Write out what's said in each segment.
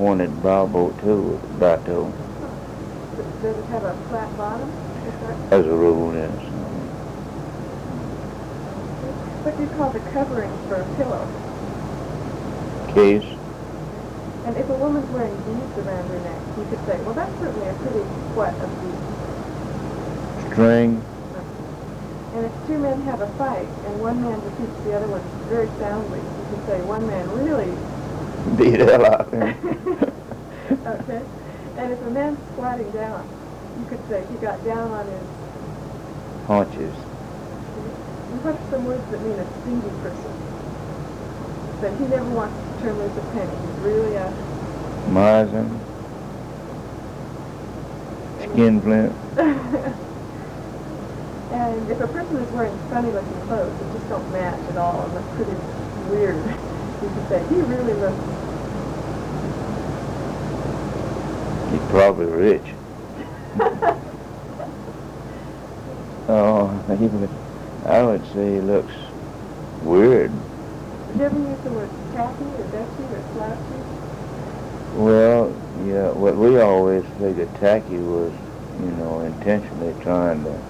pointed bow boat too, bateau. Does it have a flat bottom? As a rule, yes. What do you call the covering for a pillow? Case. And if a woman's wearing beads around her neck, you could say, well, that's certainly a pretty what of beads. String. And if two men have a fight and one man defeats the other one very soundly, you can say one man really Beat the hell out of him. okay. And if a man's squatting down, you could say he got down on his Haunches. And what are some words that mean a stingy person? That he never wants to turn loose a penny. He's really a Miser. Skinflint. And if a person is wearing funny-looking clothes that just don't match at all and look pretty weird, you can say, he really looks... He's probably rich. Oh, I would say he looks weird. Did you ever use the word tacky or dusty or slouchy? Well, yeah, what we always figured tacky was, intentionally trying to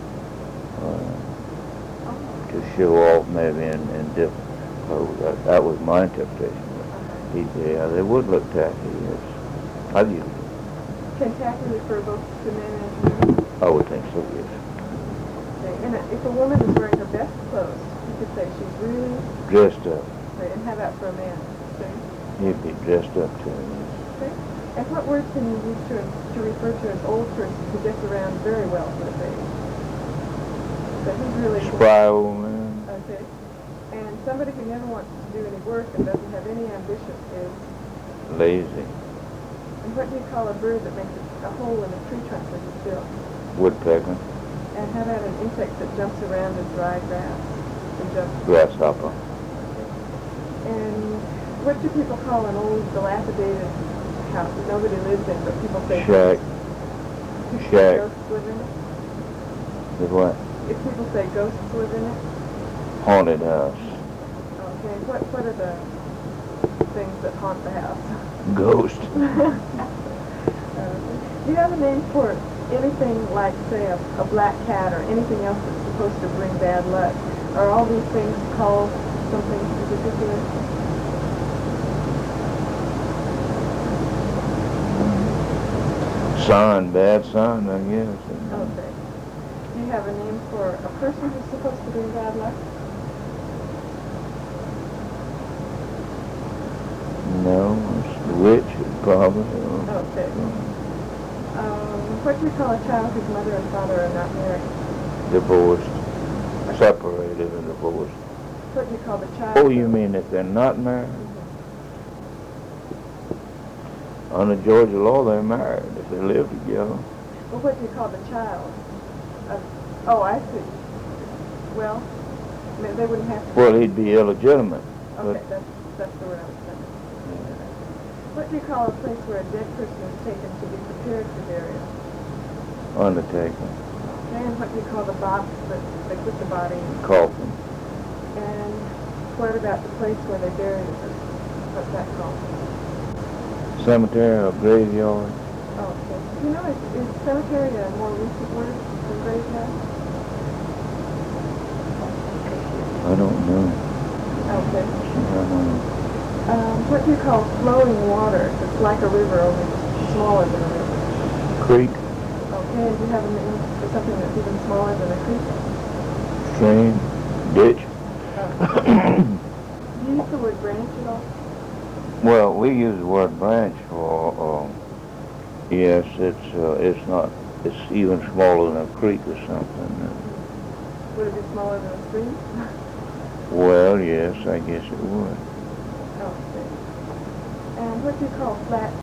show off maybe in different clothes. That was my interpretation. Yeah, they would look tacky, yes. I've used it. Can tacky refer both to men and women? I would think so, yes. Okay. And if a woman is wearing her best clothes, you could say she's really... Dressed up. Okay, and how about for a man? He'd be dressed up too, yes. Okay. And what words can you use to refer to an old person who gets around very well for his age? So he's really... Spry old man. Okay. And somebody who never wants to do any work and doesn't have any ambition is... Lazy. And what do you call a bird that makes a hole in a tree trunk with its bill? Woodpecker. And how about an insect that jumps around in dry grass? And jumps... Grasshopper. Okay. And what do people call an old dilapidated house that nobody lives in, but people say... Shack. Shack. Ghosts live in it? The what? If people say ghosts live in it? Haunted house. Okay. What are the things that haunt the house? Ghost. Do you have a name for anything like, say, a black cat or anything else that's supposed to bring bad luck? Are all these things called something particular? Sign, bad sign, I guess. Okay. Do you have a name for a person who's supposed to bring bad luck? No, it's the witch, probably. Okay. What do you call a child whose mother and father are not married? Divorced. Separated and divorced. What do you call the child? Oh, you mean if they're not married? Under Georgia law, they're married if they live together. Well, what do you call the child? Oh, I see. Well, they wouldn't have to... Well, he'd be illegitimate. Okay, that's the word I was thinking. What do you call a place where a dead person is taken to be prepared for burial? Undertaker. Okay, and what do you call the box that they put the body in? Coffin. And what about the place where they buried it? What's that called? Cemetery or graveyard. Oh, okay. You know, is cemetery a more recent word than graveyard? I don't know. Okay. I don't know. What do you call flowing water that's like a river, only smaller than a river? Creek. Okay, and do you have a name for something that's even smaller than a creek? Stream. Ditch. Do you use the word branch at all? Well, we use the word branch for, yes, it's not, it's even smaller than a creek or something. Would it be smaller than a stream? Well, yes, I guess it would. Okay. And what do you call flat